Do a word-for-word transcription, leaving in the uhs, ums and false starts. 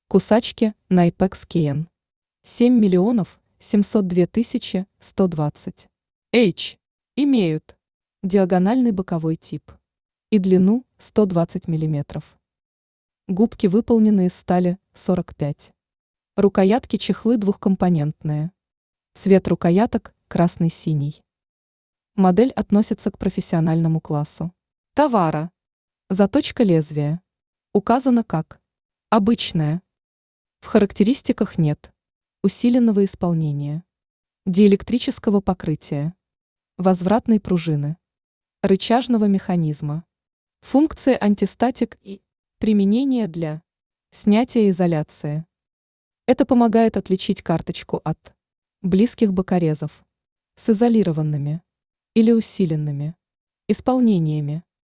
Кусачки Найпекс Кейн. семь миллионов семьсот две тысячи сто двадцать. H. Имеют диагональный боковой тип и длину сто двадцать миллиметров. Губки выполнены из стали сорок пять. Рукоятки чехлы двухкомпонентные. Цвет рукояток красный-синий. Модель относится к профессиональному классу товара. Заточка лезвия указана как обычная. В характеристиках нет усиленного исполнения, диэлектрического покрытия, возвратной пружины, рычажного механизма, функции антистатик и применения для снятия изоляции. Это помогает отличить карточку от близких бокорезов с изолированными или усиленными исполнениями.